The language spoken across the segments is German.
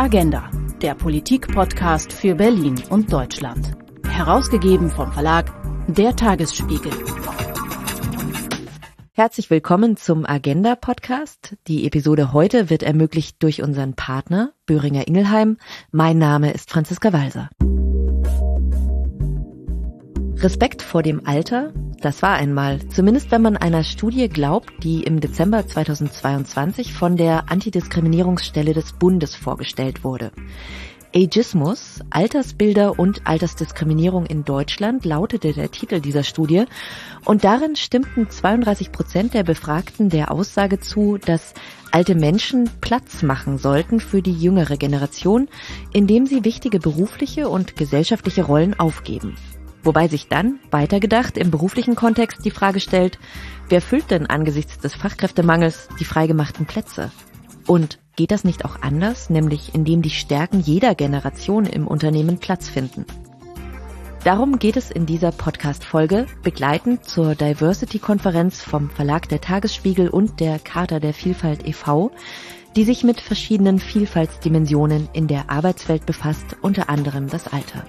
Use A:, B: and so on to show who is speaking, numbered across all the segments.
A: Agenda, der Politik-Podcast für Berlin und Deutschland. Herausgegeben vom Verlag Der Tagesspiegel.
B: Herzlich willkommen zum Agenda-Podcast. Die Episode heute wird ermöglicht durch unseren Partner Boehringer Ingelheim. Mein Name ist Franziska Walser. Respekt vor dem Alter, das war einmal, zumindest wenn man einer Studie glaubt, die im Dezember 2022 von der Antidiskriminierungsstelle des Bundes vorgestellt wurde. Ageismus, Altersbilder und Altersdiskriminierung in Deutschland lautete der Titel dieser Studie und darin stimmten 32% der Befragten der Aussage zu, dass alte Menschen Platz machen sollten für die jüngere Generation, indem sie wichtige berufliche und gesellschaftliche Rollen aufgeben. Wobei sich dann, weitergedacht, im beruflichen Kontext die Frage stellt, wer füllt denn angesichts des Fachkräftemangels die freigemachten Plätze? Und geht das nicht auch anders, nämlich indem die Stärken jeder Generation im Unternehmen Platz finden? Darum geht es in dieser Podcast-Folge, begleitend zur Diversity-Konferenz vom Verlag Der Tagesspiegel und der Charta der Vielfalt e.V., die sich mit verschiedenen Vielfaltsdimensionen in der Arbeitswelt befasst, unter anderem das Alter.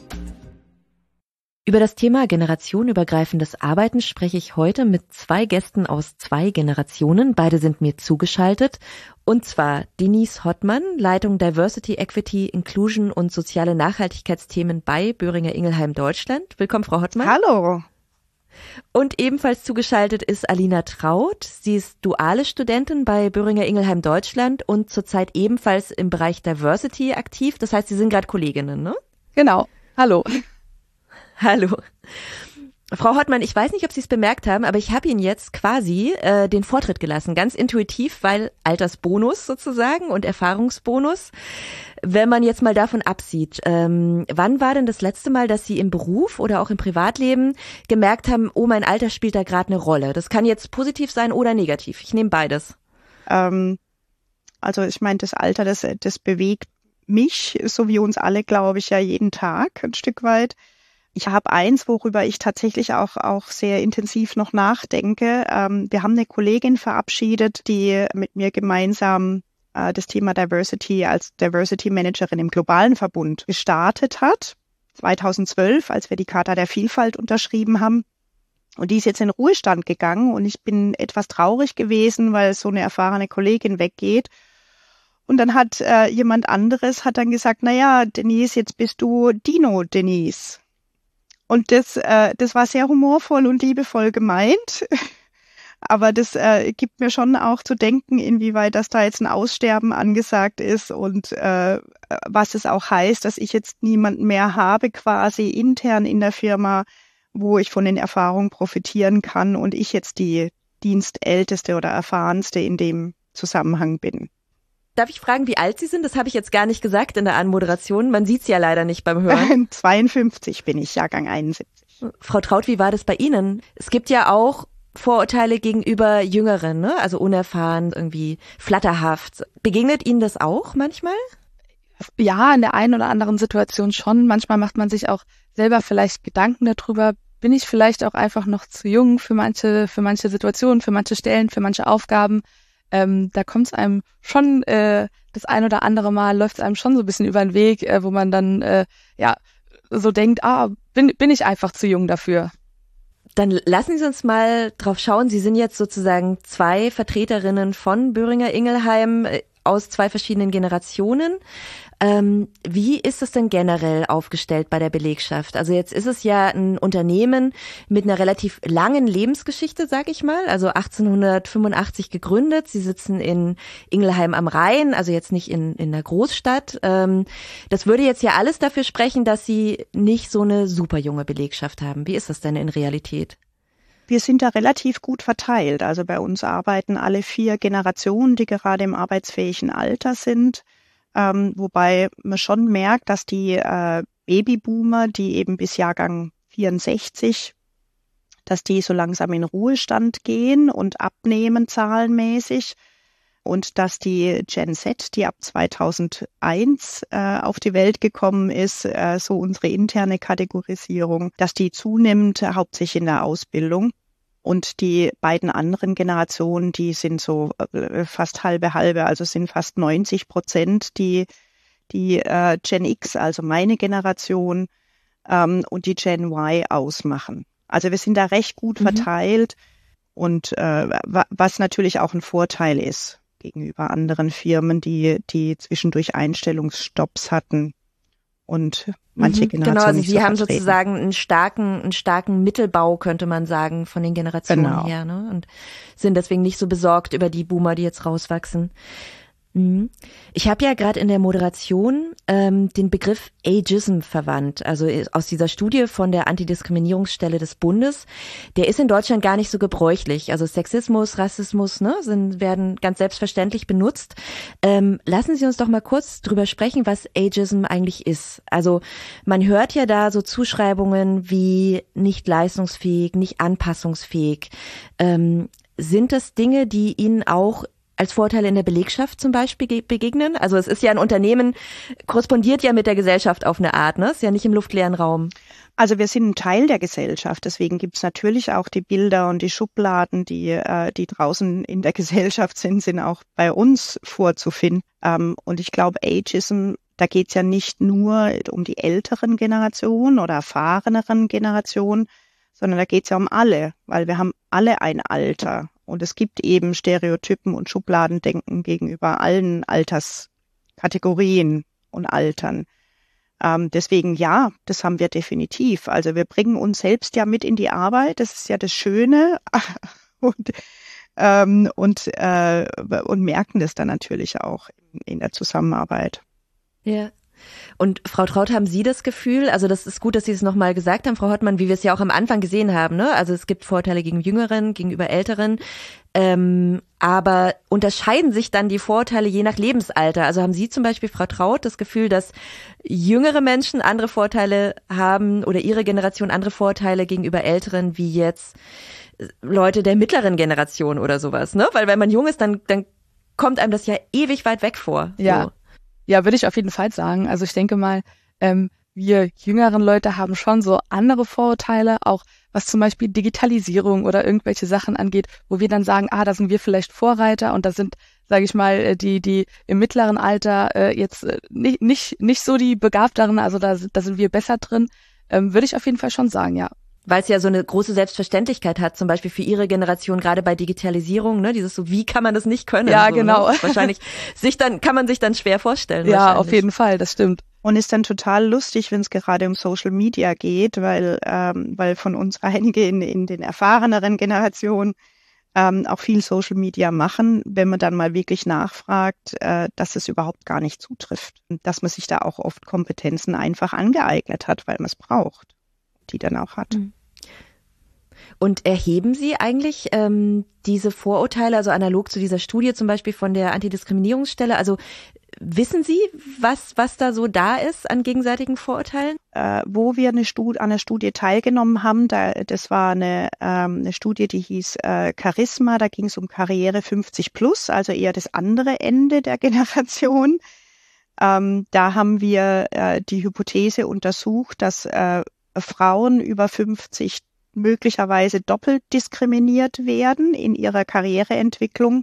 B: Über das Thema generationenübergreifendes Arbeiten spreche ich heute mit zwei Gästen aus zwei Generationen. Beide sind mir zugeschaltet. Und zwar Denise Hottmann, Leitung Diversity, Equity, Inclusion und soziale Nachhaltigkeitsthemen bei Boehringer Ingelheim Deutschland. Willkommen, Frau Hottmann.
C: Hallo.
B: Und ebenfalls zugeschaltet ist Alina Traut. Sie ist duale Studentin bei Boehringer Ingelheim Deutschland und zurzeit ebenfalls im Bereich Diversity aktiv. Das heißt, Sie sind gerade Kolleginnen, ne?
C: Genau. Hallo.
B: Hallo. Frau Hottmann, ich weiß nicht, ob Sie es bemerkt haben, aber ich habe Ihnen jetzt quasi den Vortritt gelassen, ganz intuitiv, weil Altersbonus sozusagen und Erfahrungsbonus. Wenn man jetzt mal davon absieht, wann war denn das letzte Mal, dass Sie im Beruf oder auch im Privatleben gemerkt haben, oh, mein Alter spielt da gerade eine Rolle? Das kann jetzt positiv sein oder negativ. Ich nehme beides.
C: Also ich meine, das Alter, das bewegt mich, so wie uns alle, glaube ich, ja jeden Tag ein Stück weit. Ich habe eins, worüber ich tatsächlich auch sehr intensiv noch nachdenke. Wir haben eine Kollegin verabschiedet, die mit mir gemeinsam das Thema Diversity als Diversity Managerin im globalen Verbund gestartet hat. 2012, als wir die Charta der Vielfalt unterschrieben haben. Und die ist jetzt in Ruhestand gegangen und ich bin etwas traurig gewesen, weil so eine erfahrene Kollegin weggeht. Und dann hat jemand anderes hat dann gesagt, naja, Denise, jetzt bist du Dino Denise. Und das war sehr humorvoll und liebevoll gemeint. Aber das gibt mir schon auch zu denken, inwieweit das da jetzt ein Aussterben angesagt ist und was es auch heißt, dass ich jetzt niemanden mehr habe quasi intern in der Firma, wo ich von den Erfahrungen profitieren kann und ich jetzt die Dienstälteste oder Erfahrenste in dem Zusammenhang bin.
B: Darf ich fragen, wie alt Sie sind? Das habe ich jetzt gar nicht gesagt in der Anmoderation. Man sieht es ja leider nicht beim Hören.
C: 52 bin ich, Jahrgang 71.
B: Frau Traut, wie war das bei Ihnen? Es gibt ja auch Vorurteile gegenüber Jüngeren, ne? Also unerfahren, irgendwie flatterhaft. Begegnet Ihnen das auch manchmal?
D: Ja, in der einen oder anderen Situation schon. Manchmal macht man sich auch selber vielleicht Gedanken darüber, bin ich vielleicht auch einfach noch zu jung für manche Situationen, für manche Stellen, für manche Aufgaben. Da kommt es einem schon das ein oder andere Mal, läuft es einem schon so ein bisschen über den Weg, wo man dann so denkt, bin ich einfach zu jung dafür.
B: Dann lassen Sie uns mal drauf schauen. Sie sind jetzt sozusagen zwei Vertreterinnen von Boehringer Ingelheim aus zwei verschiedenen Generationen. Wie ist es denn generell aufgestellt bei der Belegschaft? Also jetzt ist es ja ein Unternehmen mit einer relativ langen Lebensgeschichte, sag ich mal, also 1885 gegründet. Sie sitzen in Ingelheim am Rhein, also jetzt nicht in einer Großstadt. Das würde jetzt ja alles dafür sprechen, dass Sie nicht so eine super junge Belegschaft haben. Wie ist das denn in Realität?
C: Wir sind da relativ gut verteilt. Also bei uns arbeiten alle 4 Generationen, die gerade im arbeitsfähigen Alter sind. Wobei man schon merkt, dass die Babyboomer, die eben bis Jahrgang 64, dass die so langsam in Ruhestand gehen und abnehmen zahlenmäßig und dass die Gen Z, die ab 2001 auf die Welt gekommen ist, so unsere interne Kategorisierung, dass die zunimmt, hauptsächlich in der Ausbildung. Und die beiden anderen Generationen, die sind so fast halbe, also sind fast 90%, die die Gen X, also meine Generation, und die Gen Y ausmachen. Also wir sind da recht gut verteilt und was natürlich auch ein Vorteil ist gegenüber anderen Firmen, die zwischendurch Einstellungsstopps hatten und manche Generationen
B: genau, also
C: nicht
B: Sie
C: so
B: haben
C: vertreten.
B: sozusagen einen starken Mittelbau, könnte man sagen, von den Generationen
C: Genau.
B: her, ne? Und sind deswegen nicht so besorgt über die Boomer, die jetzt rauswachsen. Ich habe ja gerade in der Moderation den Begriff Ageism verwandt, also aus dieser Studie von der Antidiskriminierungsstelle des Bundes. Der ist in Deutschland gar nicht so gebräuchlich. Also Sexismus, Rassismus, ne, werden ganz selbstverständlich benutzt. Lassen Sie uns doch mal kurz drüber sprechen, was Ageism eigentlich ist. Also man hört ja da so Zuschreibungen wie nicht leistungsfähig, nicht anpassungsfähig. Sind das Dinge, die Ihnen auch als Vorteile in der Belegschaft zum Beispiel begegnen? Also es ist ja ein Unternehmen, korrespondiert ja mit der Gesellschaft auf eine Art, ne? Ist ja nicht im luftleeren Raum.
C: Also wir sind ein Teil der Gesellschaft, deswegen gibt es natürlich auch die Bilder und die Schubladen, die draußen in der Gesellschaft sind auch bei uns vorzufinden. Und ich glaube, Ageism, da geht es ja nicht nur um die älteren Generationen oder erfahreneren Generationen, sondern da geht es ja um alle, weil wir haben alle ein Alter. Und es gibt eben Stereotypen und Schubladendenken gegenüber allen Alterskategorien und Altern. Deswegen ja, das haben wir definitiv. Also wir bringen uns selbst ja mit in die Arbeit. Das ist ja das Schöne und merken das dann natürlich auch in der Zusammenarbeit.
B: Ja. Und Frau Traut, haben Sie das Gefühl, also das ist gut, dass Sie es nochmal gesagt haben, Frau Hottmann, wie wir es ja auch am Anfang gesehen haben, ne? Also es gibt Vorteile gegen Jüngeren, gegenüber Älteren, aber unterscheiden sich dann die Vorteile je nach Lebensalter? Also haben Sie zum Beispiel, Frau Traut, das Gefühl, dass jüngere Menschen andere Vorteile haben oder Ihre Generation andere Vorteile gegenüber Älteren, wie jetzt Leute der mittleren Generation oder sowas, ne? Weil wenn man jung ist, dann kommt einem das ja ewig weit weg vor.
D: Ja.
B: So.
D: Ja, würde ich auf jeden Fall sagen. Also ich denke mal, wir jüngeren Leute haben schon so andere Vorurteile, auch was zum Beispiel Digitalisierung oder irgendwelche Sachen angeht, wo wir dann sagen, da sind wir vielleicht Vorreiter und da sind, sage ich mal, die im mittleren Alter jetzt nicht so die Begabteren, also da sind wir besser drin, würde ich auf jeden Fall schon sagen, ja.
B: Weil es ja so eine große Selbstverständlichkeit hat, zum Beispiel für Ihre Generation, gerade bei Digitalisierung, ne, dieses so, wie kann man das nicht können?
D: Ja,
B: so,
D: genau.
B: Ne? Wahrscheinlich kann man sich dann schwer vorstellen.
D: Ja, auf jeden Fall, das stimmt.
C: Und ist dann total lustig, wenn es gerade um Social Media geht, weil von uns einige in den erfahreneren Generationen auch viel Social Media machen, wenn man dann mal wirklich nachfragt, dass es überhaupt gar nicht zutrifft. Dass man sich da auch oft Kompetenzen einfach angeeignet hat, weil man es braucht, die dann auch hat.
B: Und erheben Sie eigentlich diese Vorurteile, also analog zu dieser Studie zum Beispiel von der Antidiskriminierungsstelle, also wissen Sie, was da so da ist an gegenseitigen Vorurteilen?
C: Wo wir an einer Studie teilgenommen haben, das war eine Studie, die hieß Charisma, da ging es um Karriere 50 plus, also eher das andere Ende der Generation. Da haben wir die Hypothese untersucht, dass Frauen über 50 möglicherweise doppelt diskriminiert werden in ihrer Karriereentwicklung.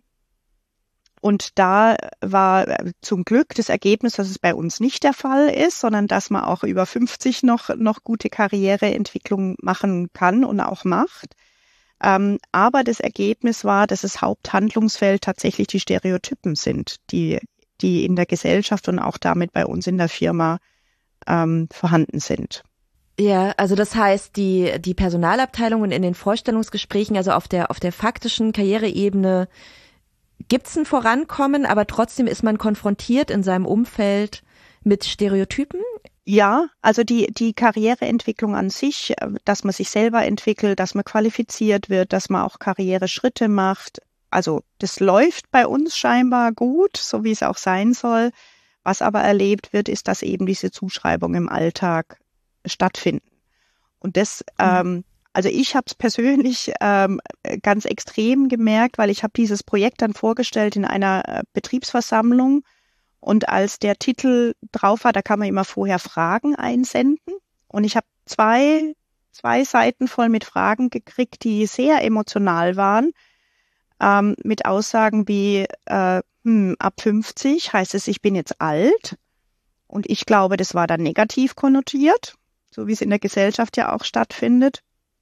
C: Und da war zum Glück das Ergebnis, dass es bei uns nicht der Fall ist, sondern dass man auch über 50 noch gute Karriereentwicklung machen kann und auch macht. Aber das Ergebnis war, dass das Haupthandlungsfeld tatsächlich die Stereotypen sind, die in der Gesellschaft und auch damit bei uns in der Firma vorhanden sind.
B: Ja, also das heißt, die Personalabteilungen in den Vorstellungsgesprächen, also auf der faktischen Karriereebene, gibt's ein Vorankommen, aber trotzdem ist man konfrontiert in seinem Umfeld mit Stereotypen?
C: Ja, also die Karriereentwicklung an sich, dass man sich selber entwickelt, dass man qualifiziert wird, dass man auch Karriereschritte macht. Also das läuft bei uns scheinbar gut, so wie es auch sein soll. Was aber erlebt wird, ist, dass eben diese Zuschreibung im Alltag stattfinden. Und das, also ich habe es persönlich ganz extrem gemerkt, weil ich habe dieses Projekt dann vorgestellt in einer Betriebsversammlung und als der Titel drauf war, da kann man immer vorher Fragen einsenden und ich habe zwei Seiten voll mit Fragen gekriegt, die sehr emotional waren, mit Aussagen wie ab 50 heißt es, ich bin jetzt alt. Und ich glaube, das war dann negativ konnotiert, so wie es in der Gesellschaft ja auch stattfindet.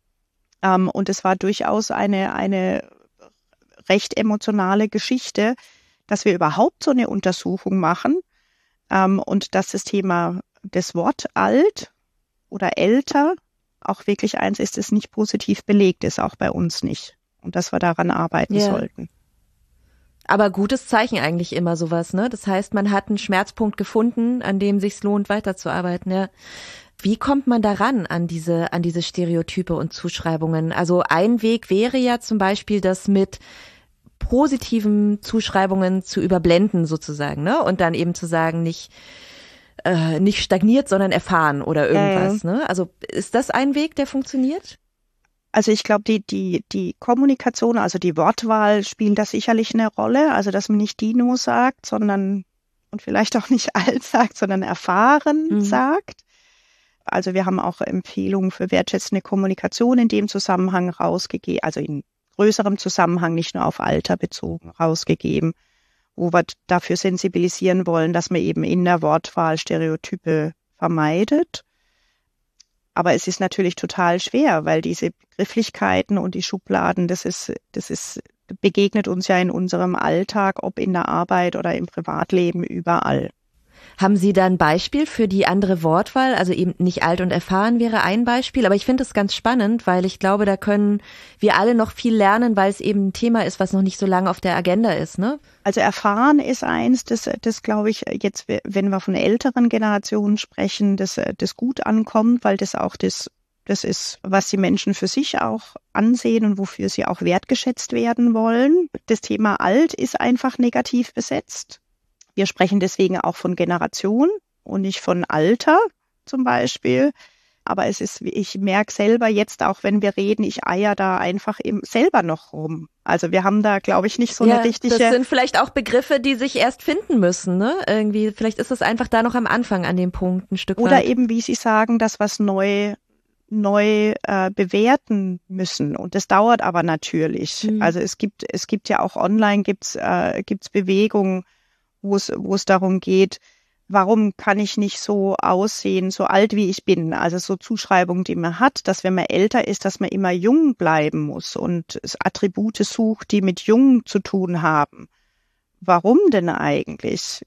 C: Und es war durchaus eine recht emotionale Geschichte, dass wir überhaupt so eine Untersuchung machen und dass das Thema des Wort alt oder älter auch wirklich eins ist, das nicht positiv belegt ist, auch bei uns nicht. Und dass wir daran arbeiten sollten.
B: Aber gutes Zeichen eigentlich immer sowas, ne? Das heißt, man hat einen Schmerzpunkt gefunden, an dem sich's lohnt, weiterzuarbeiten, ja. Wie kommt man daran an diese Stereotype und Zuschreibungen? Also ein Weg wäre ja zum Beispiel, das mit positiven Zuschreibungen zu überblenden sozusagen, ne? Und dann eben zu sagen, nicht stagniert, sondern erfahren oder irgendwas, ne? Also ist das ein Weg, der funktioniert?
C: Also ich glaube, die Kommunikation, also die Wortwahl spielt da sicherlich eine Rolle. Also dass man nicht Dino sagt, sondern und vielleicht auch nicht alt sagt, sondern erfahren sagt. Also wir haben auch Empfehlungen für wertschätzende Kommunikation in dem Zusammenhang rausgegeben, also in größerem Zusammenhang, nicht nur auf Alter bezogen, rausgegeben, wo wir dafür sensibilisieren wollen, dass man eben in der Wortwahl Stereotype vermeidet. Aber es ist natürlich total schwer, weil diese Begrifflichkeiten und die Schubladen, das begegnet uns ja in unserem Alltag, ob in der Arbeit oder im Privatleben, überall.
B: Haben Sie da ein Beispiel für die andere Wortwahl? Also eben nicht alt und erfahren wäre ein Beispiel, aber ich finde es ganz spannend, weil ich glaube, da können wir alle noch viel lernen, weil es eben ein Thema ist, was noch nicht so lange auf der Agenda ist, ne?
C: Also erfahren ist eins, das glaube ich jetzt, wenn wir von älteren Generationen sprechen, das gut ankommt, weil das auch das ist, was die Menschen für sich auch ansehen und wofür sie auch wertgeschätzt werden wollen. Das Thema alt ist einfach negativ besetzt. Wir sprechen deswegen auch von Generation und nicht von Alter zum Beispiel. Aber ich merke selber jetzt auch, wenn wir reden, ich eier da einfach selber noch rum. Also wir haben da, glaube ich, nicht so eine richtige...
B: Das sind vielleicht auch Begriffe, die sich erst finden müssen, ne? Irgendwie, vielleicht ist es einfach da noch am Anfang an dem Punkt ein Stück weit.
C: Oder eben, wie Sie sagen, dass was neu bewerten müssen. Und das dauert aber natürlich. Also es gibt ja auch online gibt's Bewegungen, wo es darum geht, warum kann ich nicht so aussehen, so alt wie ich bin? Also so Zuschreibungen, die man hat, dass wenn man älter ist, dass man immer jung bleiben muss und Attribute sucht, die mit jung zu tun haben. Warum denn eigentlich?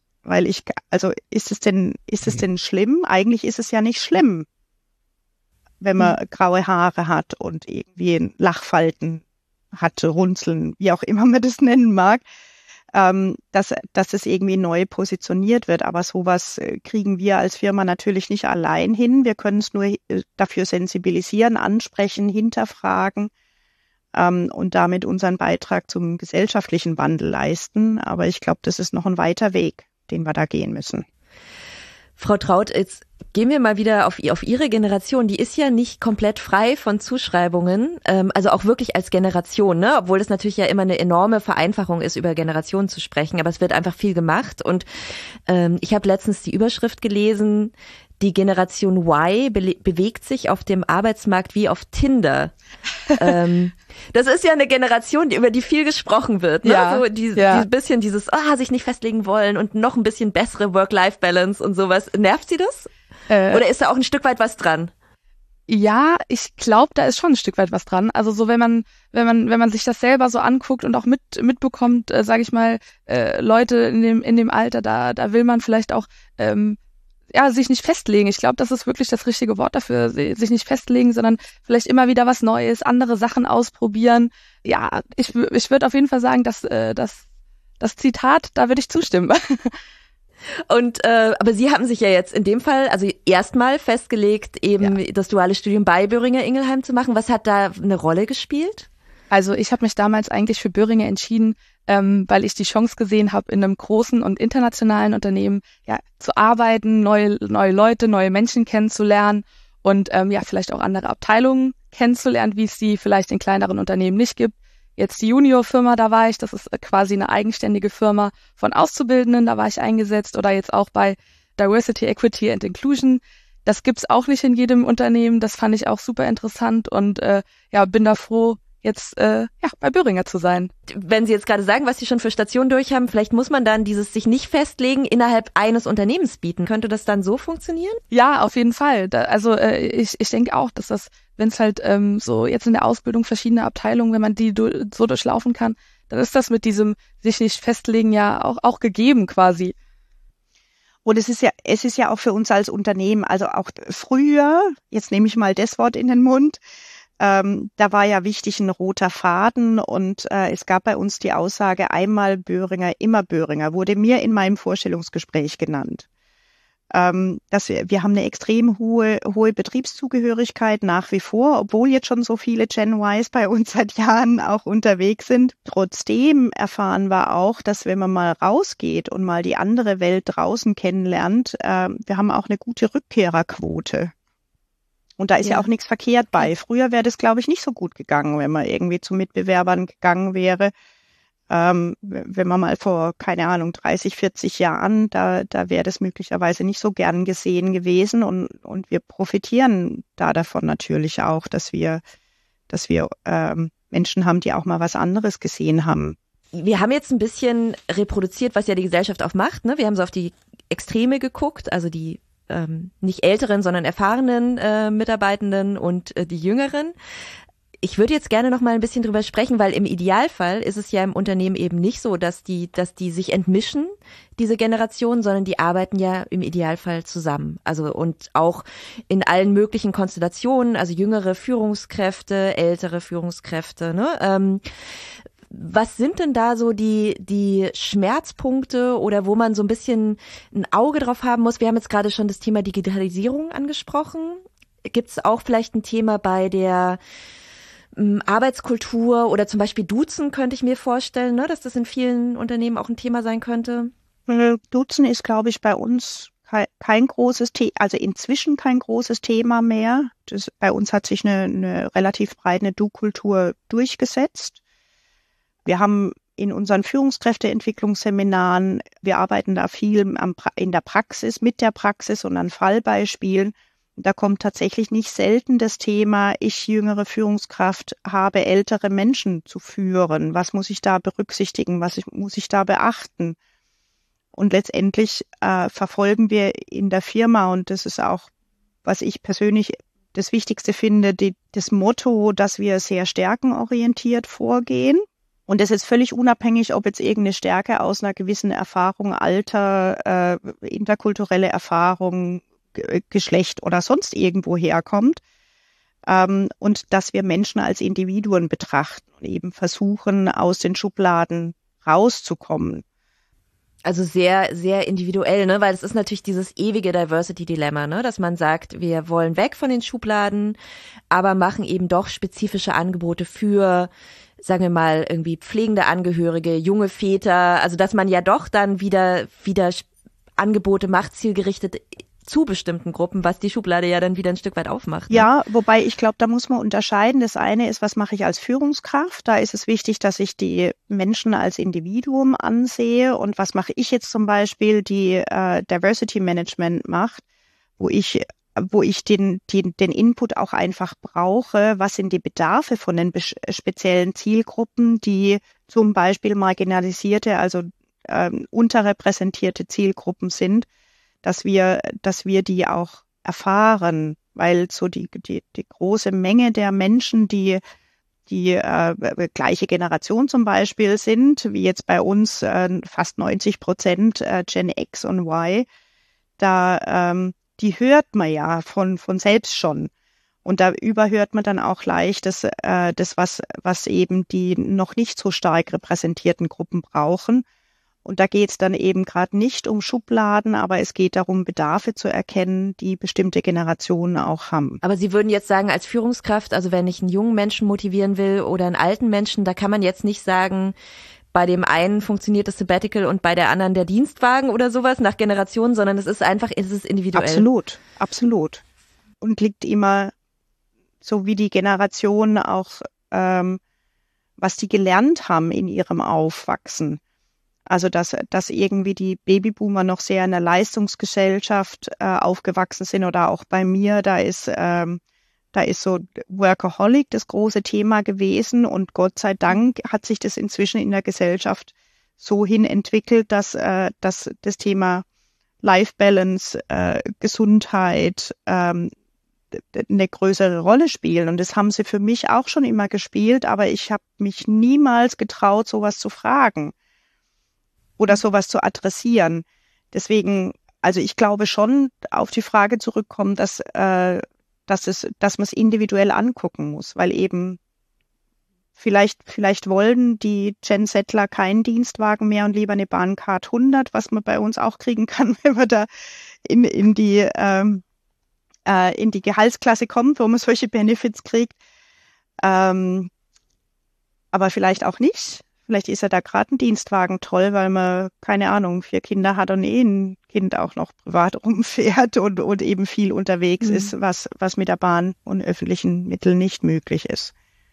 C: Ist es denn schlimm? Eigentlich ist es ja nicht schlimm, wenn man graue Haare hat und irgendwie Lachfalten hat, Runzeln, wie auch immer man das nennen mag. Dass es irgendwie neu positioniert wird. Aber sowas kriegen wir als Firma natürlich nicht allein hin. Wir können es nur dafür sensibilisieren, ansprechen, hinterfragen und damit unseren Beitrag zum gesellschaftlichen Wandel leisten. Aber ich glaube, das ist noch ein weiter Weg, den wir da gehen müssen.
B: Frau Traut, jetzt gehen wir mal wieder auf Ihre Generation. Die ist ja nicht komplett frei von Zuschreibungen, also auch wirklich als Generation, ne? Obwohl es natürlich ja immer eine enorme Vereinfachung ist, über Generationen zu sprechen, aber es wird einfach viel gemacht. Und ich habe letztens die Überschrift gelesen, die Generation Y bewegt sich auf dem Arbeitsmarkt wie auf Tinder. Das ist ja eine Generation, über die viel gesprochen wird, ne?
D: Ja,
B: so ein bisschen dieses, sich nicht festlegen wollen und noch ein bisschen bessere Work-Life-Balance und sowas. Nervt Sie das? Oder ist da auch ein Stück weit was dran?
D: Ja, ich glaube, da ist schon ein Stück weit was dran. Also so, wenn man sich das selber so anguckt und auch mitbekommt, sage ich mal, Leute in dem Alter, da will man vielleicht auch sich nicht festlegen. Ich glaube, das ist wirklich das richtige Wort dafür, sich nicht festlegen, sondern vielleicht immer wieder was Neues, andere Sachen ausprobieren. Ja, ich würde auf jeden Fall sagen, dass das Zitat, da würde ich zustimmen.
B: Und aber Sie haben sich ja jetzt in dem Fall, also erstmal festgelegt, eben das duale Studium bei Boehringer Ingelheim zu machen. Was hat da eine Rolle gespielt?
D: Also ich habe mich damals eigentlich für Boehringer entschieden, weil ich die Chance gesehen habe, in einem großen und internationalen Unternehmen zu arbeiten, neue Leute, neue Menschen kennenzulernen und vielleicht auch andere Abteilungen kennenzulernen, wie es sie vielleicht in kleineren Unternehmen nicht gibt. Jetzt die Junior-Firma, da war ich, das ist quasi eine eigenständige Firma von Auszubildenden, da war ich eingesetzt, oder jetzt auch bei Diversity, Equity and Inclusion. Das gibt's auch nicht in jedem Unternehmen, das fand ich auch super interessant und bin da froh, jetzt bei Böhringer zu sein.
B: Wenn Sie jetzt gerade sagen, was Sie schon für Stationen durch haben, vielleicht muss man dann dieses sich nicht festlegen innerhalb eines Unternehmens bieten. Könnte das dann so funktionieren?
D: Ja, auf jeden Fall. Ich denke auch, dass das, wenn es halt so jetzt in der Ausbildung verschiedene Abteilungen, wenn man die so durchlaufen kann, dann ist das mit diesem sich nicht festlegen ja auch gegeben quasi.
C: Und es ist ja auch für uns als Unternehmen, also auch früher, jetzt nehme ich mal das Wort in den Mund, da war ja wichtig ein roter Faden und es gab bei uns die Aussage, einmal Böhringer, immer Böhringer, wurde mir in meinem Vorstellungsgespräch genannt. Dass wir haben eine extrem hohe Betriebszugehörigkeit nach wie vor, obwohl jetzt schon so viele Gen Ys bei uns seit Jahren auch unterwegs sind. Trotzdem erfahren wir auch, dass wenn man mal rausgeht und mal die andere Welt draußen kennenlernt, wir haben auch eine gute Rückkehrerquote. Und da ist ja auch nichts verkehrt bei. Früher wäre das, glaube ich, nicht so gut gegangen, wenn man irgendwie zu Mitbewerbern gegangen wäre. Wenn man mal vor, keine Ahnung, 30, 40 Jahren, da wäre das möglicherweise nicht so gern gesehen gewesen und wir profitieren da davon natürlich auch, dass wir Menschen haben, die auch mal was anderes gesehen haben.
B: Wir haben jetzt ein bisschen reproduziert, was ja die Gesellschaft auch macht, ne? Wir haben so auf die Extreme geguckt, also die nicht älteren, sondern erfahrenen Mitarbeitenden und die jüngeren. Ich würde jetzt gerne noch mal ein bisschen drüber sprechen, weil im Idealfall ist es ja im Unternehmen eben nicht so, dass die sich entmischen, diese Generationen, sondern die arbeiten ja im Idealfall zusammen. Also und auch in allen möglichen Konstellationen, also jüngere Führungskräfte, ältere Führungskräfte, ne? Was sind denn da so die Schmerzpunkte oder wo man so ein bisschen ein Auge drauf haben muss? Wir haben jetzt gerade schon das Thema Digitalisierung angesprochen. Gibt es auch vielleicht ein Thema bei der Arbeitskultur oder zum Beispiel Duzen, könnte ich mir vorstellen, ne, dass das in vielen Unternehmen auch ein Thema sein könnte?
C: Duzen ist, glaube ich, bei uns kein großes Thema, also inzwischen kein großes Thema mehr. Bei uns hat sich eine relativ breite Du-Kultur durchgesetzt. Wir haben in unseren Führungskräfteentwicklungsseminaren, wir arbeiten da viel in der Praxis, mit der Praxis und an Fallbeispielen. Da kommt tatsächlich nicht selten das Thema, ich jüngere Führungskraft habe ältere Menschen zu führen. Was muss ich da berücksichtigen? Muss ich da beachten? Und letztendlich verfolgen wir in der Firma, und das ist auch, was ich persönlich das Wichtigste finde, das Motto, dass wir sehr stärkenorientiert vorgehen. Und das ist völlig unabhängig, ob jetzt irgendeine Stärke aus einer gewissen Erfahrung, Alter, interkulturelle Erfahrung, Geschlecht oder sonst irgendwo herkommt, und dass wir Menschen als Individuen betrachten und eben versuchen, aus den Schubladen rauszukommen.
B: Also sehr, sehr individuell, ne? Weil es ist natürlich dieses ewige Diversity-Dilemma, ne? Dass man sagt, wir wollen weg von den Schubladen, aber machen eben doch spezifische Angebote für, sagen wir mal, irgendwie pflegende Angehörige, junge Väter, also dass man ja doch dann wieder Angebote macht, zielgerichtet zu bestimmten Gruppen, was die Schublade ja dann wieder ein Stück weit aufmacht. Ne?
C: Ja, wobei ich glaube, da muss man unterscheiden. Das eine ist, was mache ich als Führungskraft? Da ist es wichtig, dass ich die Menschen als Individuum ansehe. Und was mache ich jetzt zum Beispiel, die Diversity Management macht, wo ich den Input auch einfach brauche. Was sind die Bedarfe von den speziellen Zielgruppen, die zum Beispiel marginalisierte, also unterrepräsentierte Zielgruppen sind, dass wir die auch erfahren, weil so die große Menge der Menschen, die gleiche Generation zum Beispiel sind, wie jetzt bei uns fast 90% Gen X und Y, die hört man ja von selbst schon. Und da überhört man dann auch leicht das was eben die noch nicht so stark repräsentierten Gruppen brauchen. Und da geht es dann eben gerade nicht um Schubladen, aber es geht darum, Bedarfe zu erkennen, die bestimmte Generationen auch haben.
B: Aber Sie würden jetzt sagen, als Führungskraft, also wenn ich einen jungen Menschen motivieren will oder einen alten Menschen, da kann man jetzt nicht sagen, bei dem einen funktioniert das Sabbatical und bei der anderen der Dienstwagen oder sowas nach Generationen, sondern es ist individuell.
C: Absolut, absolut. Und liegt immer so wie die Generationen auch, was die gelernt haben in ihrem Aufwachsen. Also dass irgendwie die Babyboomer noch sehr in der Leistungsgesellschaft aufgewachsen sind oder auch bei mir, da Da ist so Workaholic das große Thema gewesen und Gott sei Dank hat sich das inzwischen in der Gesellschaft so hin entwickelt, dass das Thema Life Balance, Gesundheit eine größere Rolle spielen. Und das haben sie für mich auch schon immer gespielt, aber ich habe mich niemals getraut, sowas zu fragen oder sowas zu adressieren. Deswegen, also ich glaube schon, auf die Frage zurückkommen, dass man es individuell angucken muss, weil eben vielleicht wollen die Gen Zler keinen Dienstwagen mehr und lieber eine Bahncard 100, was man bei uns auch kriegen kann, wenn man da in die Gehaltsklasse kommt, wo man solche Benefits kriegt. Aber vielleicht auch nicht. Vielleicht ist ja da gerade ein Dienstwagen toll, weil man, keine Ahnung, 4 Kinder hat und ein Kind auch noch privat rumfährt und eben viel unterwegs ist, was mit der Bahn und öffentlichen Mitteln nicht möglich ist.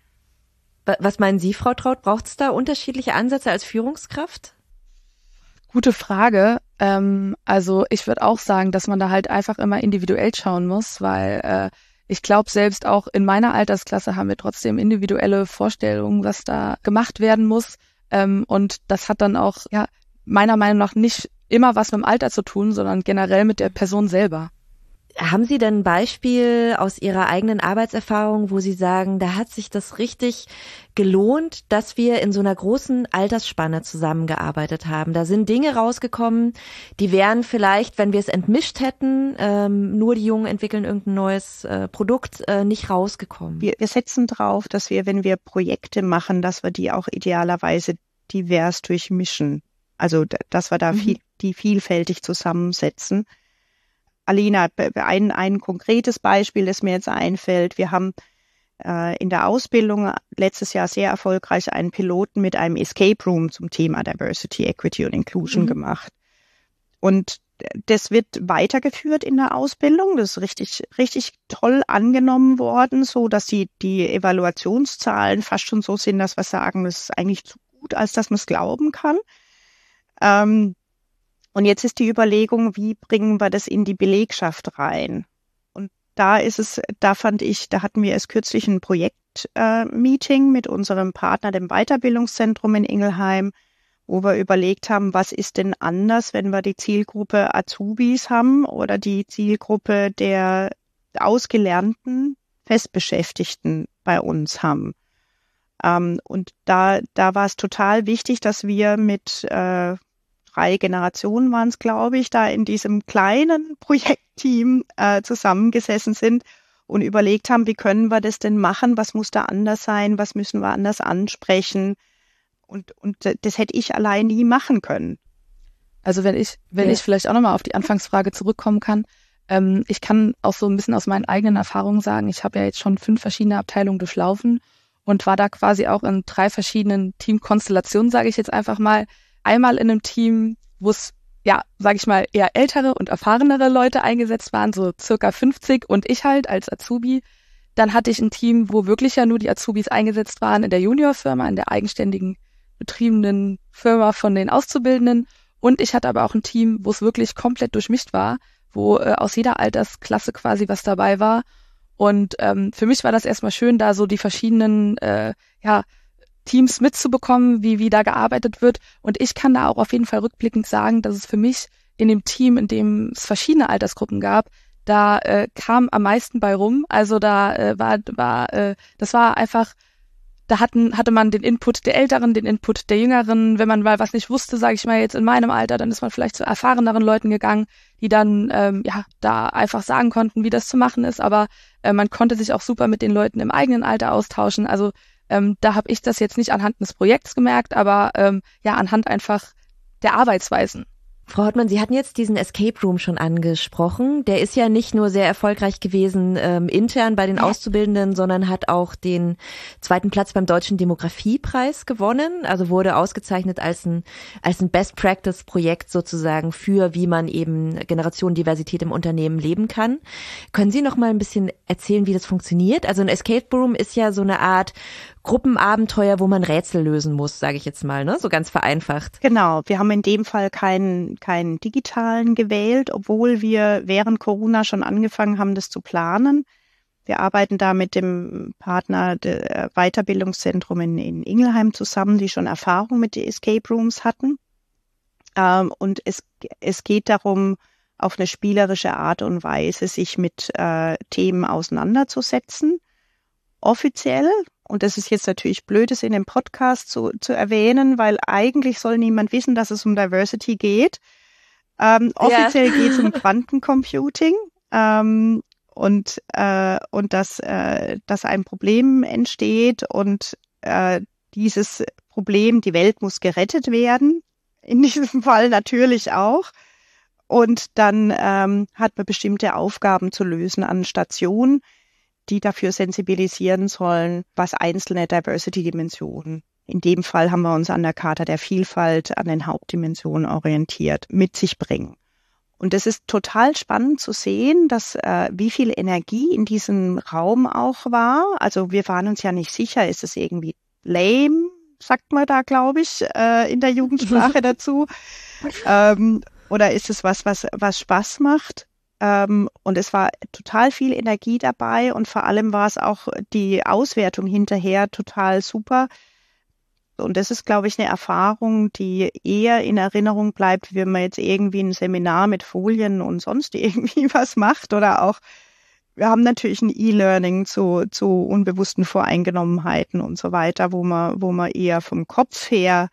B: Was meinen Sie, Frau Traut? Braucht es da unterschiedliche Ansätze als Führungskraft?
D: Gute Frage. Also ich würde auch sagen, dass man da halt einfach immer individuell schauen muss, weil ich glaube, selbst auch in meiner Altersklasse haben wir trotzdem individuelle Vorstellungen, was da gemacht werden muss. Und das hat dann auch meiner Meinung nach nicht immer was mit dem Alter zu tun, sondern generell mit der Person selber.
B: Haben Sie denn ein Beispiel aus Ihrer eigenen Arbeitserfahrung, wo Sie sagen, da hat sich das richtig gelohnt, dass wir in so einer großen Altersspanne zusammengearbeitet haben? Da sind Dinge rausgekommen, die wären vielleicht, wenn wir es entmischt hätten, nur die Jungen entwickeln irgendein neues Produkt, nicht rausgekommen.
C: Wir setzen drauf, dass wir, wenn wir Projekte machen, dass wir die auch idealerweise divers durchmischen. Also, dass wir da die vielfältig zusammensetzen. Alina, ein konkretes Beispiel, das mir jetzt einfällt. Wir haben in der Ausbildung letztes Jahr sehr erfolgreich einen Piloten mit einem Escape Room zum Thema Diversity, Equity und Inclusion gemacht. Und das wird weitergeführt in der Ausbildung. Das ist richtig, richtig toll angenommen worden, so dass die Evaluationszahlen fast schon so sind, dass wir sagen, das ist eigentlich zu gut, als dass man es glauben kann. Und jetzt ist die Überlegung, wie bringen wir das in die Belegschaft rein? Und da hatten wir erst kürzlich ein Projektmeeting mit unserem Partner, dem Weiterbildungszentrum in Ingelheim, wo wir überlegt haben, was ist denn anders, wenn wir die Zielgruppe Azubis haben oder die Zielgruppe der ausgelernten Festbeschäftigten bei uns haben. Und da war es total wichtig, dass wir mit 3 Generationen waren es, glaube ich, da in diesem kleinen Projektteam zusammengesessen sind und überlegt haben, wie können wir das denn machen, was muss da anders sein, was müssen wir anders ansprechen und das hätte ich allein nie machen können.
D: Also wenn ich vielleicht auch nochmal auf die Anfangsfrage zurückkommen kann, ich kann auch so ein bisschen aus meinen eigenen Erfahrungen sagen, ich habe ja jetzt schon 5 verschiedene Abteilungen durchlaufen und war da quasi auch in 3 verschiedenen Teamkonstellationen, sage ich jetzt einfach mal. Einmal in einem Team, wo es, sage ich mal, eher ältere und erfahrenere Leute eingesetzt waren, so circa 50 und ich halt als Azubi. Dann hatte ich ein Team, wo wirklich ja nur die Azubis eingesetzt waren in der Juniorfirma, in der eigenständigen betriebenen Firma von den Auszubildenden. Und ich hatte aber auch ein Team, wo es wirklich komplett durchmischt war, wo aus jeder Altersklasse quasi was dabei war. Und für mich war das erstmal schön, da so die verschiedenen Teams mitzubekommen, wie da gearbeitet wird. Und ich kann da auch auf jeden Fall rückblickend sagen, dass es für mich in dem Team, in dem es verschiedene Altersgruppen gab, da kam am meisten bei rum. Also da das war einfach, da hatte man den Input der Älteren, den Input der Jüngeren. Wenn man mal was nicht wusste, sage ich mal jetzt in meinem Alter, dann ist man vielleicht zu erfahreneren Leuten gegangen, die dann da einfach sagen konnten, wie das zu machen ist. Aber man konnte sich auch super mit den Leuten im eigenen Alter austauschen. Also da habe ich das jetzt nicht anhand des Projekts gemerkt, aber anhand einfach der Arbeitsweisen.
B: Frau Hortmann, Sie hatten jetzt diesen Escape Room schon angesprochen. Der ist ja nicht nur sehr erfolgreich gewesen intern bei den Auszubildenden, sondern hat auch den 2. Platz beim Deutschen Demografiepreis gewonnen. Also wurde ausgezeichnet als ein Best-Practice-Projekt sozusagen für, wie man eben Generationendiversität im Unternehmen leben kann. Können Sie noch mal ein bisschen erzählen, wie das funktioniert? Also ein Escape Room ist ja so eine Art Gruppenabenteuer, wo man Rätsel lösen muss, sage ich jetzt mal, ne? So ganz vereinfacht.
C: Genau, wir haben in dem Fall keinen digitalen gewählt, obwohl wir während Corona schon angefangen haben, das zu planen. Wir arbeiten da mit dem Partner der Weiterbildungszentrum in Ingelheim zusammen, die schon Erfahrung mit den Escape Rooms hatten. Und es geht darum, auf eine spielerische Art und Weise sich mit Themen auseinanderzusetzen. Offiziell, und das ist jetzt natürlich blöd, es in dem Podcast zu erwähnen, weil eigentlich soll niemand wissen, dass es um Diversity geht. Offiziell geht es um Quantencomputing. Und dass ein Problem entsteht und dieses Problem, die Welt muss gerettet werden, in diesem Fall natürlich auch. Und dann hat man bestimmte Aufgaben zu lösen an Stationen, die dafür sensibilisieren sollen, was einzelne Diversity-Dimensionen, in dem Fall haben wir uns an der Charta der Vielfalt, an den Hauptdimensionen orientiert, mit sich bringen. Und es ist total spannend zu sehen, dass wie viel Energie in diesem Raum auch war. Also wir waren uns ja nicht sicher, ist es irgendwie lame, sagt man da, glaube ich, in der Jugendsprache dazu. Oder ist es was Spaß macht? Und es war total viel Energie dabei und vor allem war es auch die Auswertung hinterher total super. Und das ist, glaube ich, eine Erfahrung, die eher in Erinnerung bleibt, wenn man jetzt irgendwie ein Seminar mit Folien und sonst irgendwie was macht. Oder auch, wir haben natürlich ein E-Learning zu unbewussten Voreingenommenheiten und so weiter, wo man eher vom Kopf her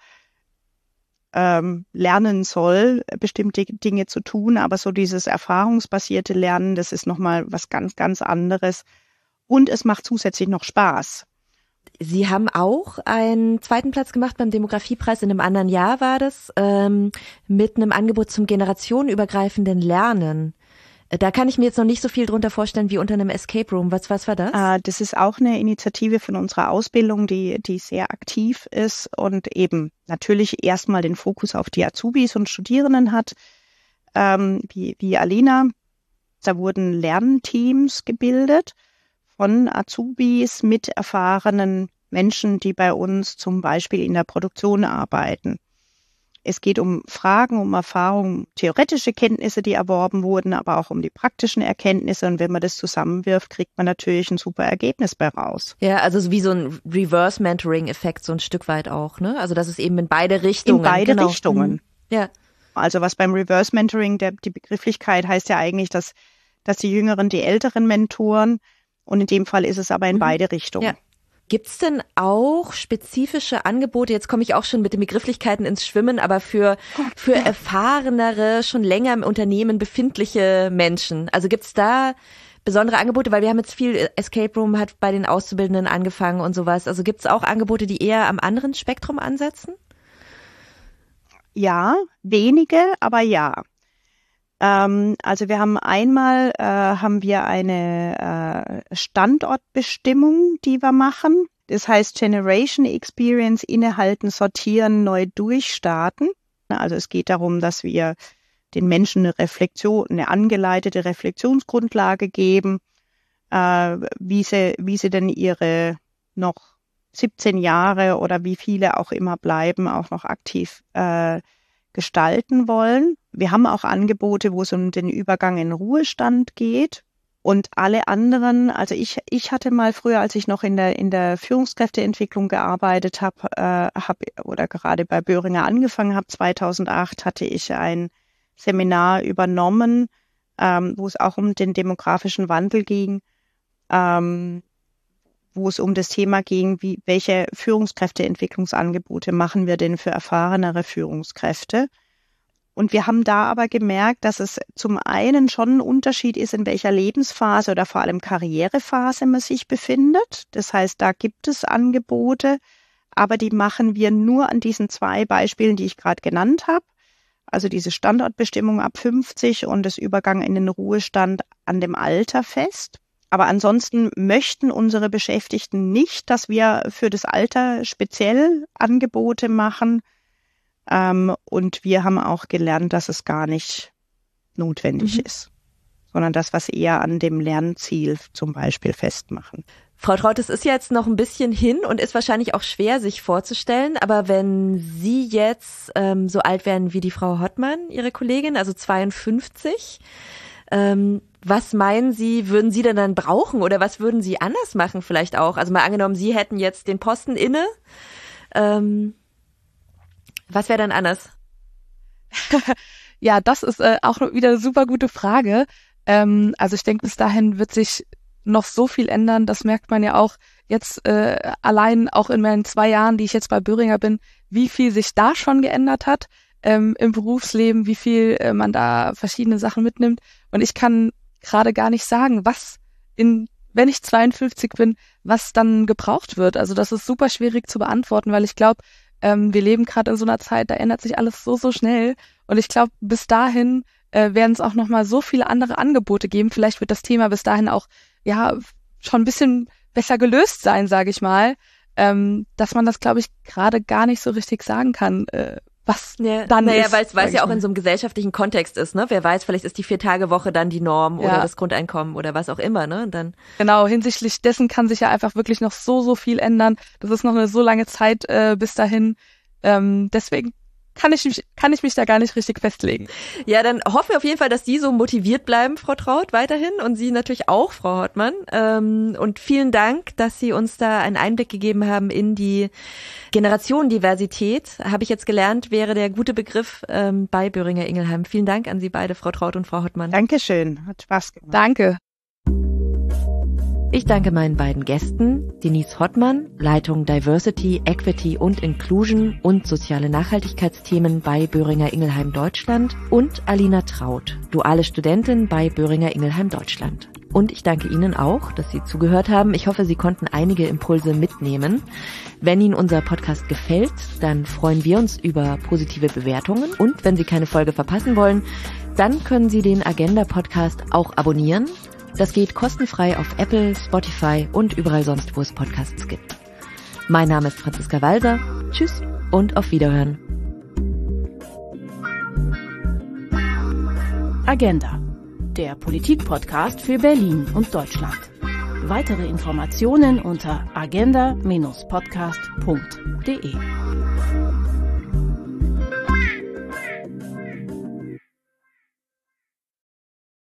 C: lernen soll, bestimmte Dinge zu tun. Aber so dieses erfahrungsbasierte Lernen, das ist nochmal was ganz, ganz anderes. Und es macht zusätzlich noch Spaß.
B: Sie haben auch einen zweiten Platz gemacht beim Demografiepreis, in einem anderen Jahr war das, mit einem Angebot zum generationenübergreifenden Lernen. Da kann ich mir jetzt noch nicht so viel drunter vorstellen wie unter einem Escape Room. Was war das?
C: Das ist auch eine Initiative von unserer Ausbildung, die sehr aktiv ist und eben natürlich erstmal den Fokus auf die Azubis und Studierenden hat, wie Alina. Da wurden Lernteams gebildet von Azubis mit erfahrenen Menschen, die bei uns zum Beispiel in der Produktion arbeiten. Es geht um Fragen, um Erfahrungen, theoretische Kenntnisse, die erworben wurden, aber auch um die praktischen Erkenntnisse. Und wenn man das zusammenwirft, kriegt man natürlich ein super Ergebnis bei raus.
B: Ja, also wie so ein Reverse-Mentoring-Effekt so ein Stück weit auch, ne? Also das ist eben in beide Richtungen.
C: In beide Richtungen.
B: Ja.
C: Also was beim Reverse-Mentoring, die Begrifflichkeit heißt ja eigentlich, dass die Jüngeren die Älteren mentoren. Und in dem Fall ist es aber in beide Richtungen.
B: Ja. Gibt's denn auch spezifische Angebote, jetzt komme ich auch schon mit den Begrifflichkeiten ins Schwimmen, aber für erfahrenere, schon länger im Unternehmen befindliche Menschen? Also gibt's da besondere Angebote, weil wir haben jetzt viel Escape Room hat bei den Auszubildenden angefangen und sowas. Also gibt's auch Angebote, die eher am anderen Spektrum ansetzen?
C: Ja, wenige, aber ja. Also wir haben einmal eine Standortbestimmung, die wir machen. Das heißt Generation Experience, innehalten, sortieren, neu durchstarten. Also es geht darum, dass wir den Menschen eine angeleitete Reflexionsgrundlage geben, wie sie denn ihre noch 17 Jahre oder wie viele auch immer bleiben, auch noch aktiv gestalten wollen. Wir haben auch Angebote, wo es um den Übergang in Ruhestand geht. Und alle anderen, also ich hatte mal früher, als ich noch in der Führungskräfteentwicklung gearbeitet habe, oder gerade bei Boehringer angefangen habe, 2008, hatte ich ein Seminar übernommen, wo es auch um den demografischen Wandel ging, wo es um das Thema ging, welche Führungskräfteentwicklungsangebote machen wir denn für erfahrenere Führungskräfte? Und wir haben da aber gemerkt, dass es zum einen schon ein Unterschied ist, in welcher Lebensphase oder vor allem Karrierephase man sich befindet. Das heißt, da gibt es Angebote, aber die machen wir nur an diesen 2 Beispielen, die ich gerade genannt habe. Also diese Standortbestimmung ab 50 und das Übergang in den Ruhestand an dem Alter fest. Aber ansonsten möchten unsere Beschäftigten nicht, dass wir für das Alter speziell Angebote machen. Und wir haben auch gelernt, dass es gar nicht notwendig ist, sondern das, was eher an dem Lernziel zum Beispiel festmachen.
B: Frau Traut, es ist jetzt noch ein bisschen hin und ist wahrscheinlich auch schwer, sich vorzustellen. Aber wenn Sie jetzt so alt werden wie die Frau Hottmann, Ihre Kollegin, also 52, Was meinen Sie, würden Sie denn dann brauchen oder was würden Sie anders machen vielleicht auch? Also mal angenommen, Sie hätten jetzt den Posten inne. Was wäre dann anders?
D: Ja, das ist auch wieder eine super gute Frage. Also ich denke, bis dahin wird sich noch so viel ändern. Das merkt man ja auch jetzt allein auch in meinen 2 Jahren, die ich jetzt bei Boehringer bin, wie viel sich da schon geändert hat im Berufsleben, wie viel man da verschiedene Sachen mitnimmt. Und ich kann gerade gar nicht sagen, wenn ich 52 bin, was dann gebraucht wird. Also das ist super schwierig zu beantworten, weil ich glaube, wir leben gerade in so einer Zeit, da ändert sich alles so, so schnell. Und ich glaube, bis dahin werden es auch nochmal so viele andere Angebote geben. Vielleicht wird das Thema bis dahin auch ja schon ein bisschen besser gelöst sein, sage ich mal, dass man das, glaube ich, gerade gar nicht so richtig sagen kann, was dann ist.
B: Weil es ja auch in so einem gesellschaftlichen Kontext ist, ne? Wer weiß, vielleicht ist die 4-Tage-Woche dann die Norm oder das Grundeinkommen oder was auch immer, ne? Und dann
D: genau, hinsichtlich dessen kann sich ja einfach wirklich noch so, so viel ändern. Das ist noch eine so lange Zeit bis dahin. Deswegen kann ich mich da gar nicht richtig festlegen.
B: Ja, dann hoffen wir auf jeden Fall, dass Sie so motiviert bleiben, Frau Traut, weiterhin und Sie natürlich auch, Frau Hortmann. Und vielen Dank, dass Sie uns da einen Einblick gegeben haben in die Generationendiversität. Habe ich jetzt gelernt, wäre der gute Begriff bei Boehringer Ingelheim. Vielen Dank an Sie beide, Frau Traut und Frau Hortmann.
C: Dankeschön, hat Spaß gemacht.
D: Danke.
B: Ich danke meinen beiden Gästen, Denise Hottmann, Leitung Diversity, Equity und Inclusion und soziale Nachhaltigkeitsthemen bei Boehringer Ingelheim Deutschland und Alina Traut, duale Studentin bei Boehringer Ingelheim Deutschland. Und ich danke Ihnen auch, dass Sie zugehört haben. Ich hoffe, Sie konnten einige Impulse mitnehmen. Wenn Ihnen unser Podcast gefällt, dann freuen wir uns über positive Bewertungen. Und wenn Sie keine Folge verpassen wollen, dann können Sie den Agenda-Podcast auch abonnieren. Das geht kostenfrei auf Apple, Spotify und überall sonst, wo es Podcasts gibt. Mein Name ist Franziska Walser. Tschüss und auf Wiederhören.
A: Agenda, der Politik-Podcast für Berlin und Deutschland. Weitere Informationen unter agenda-podcast.de.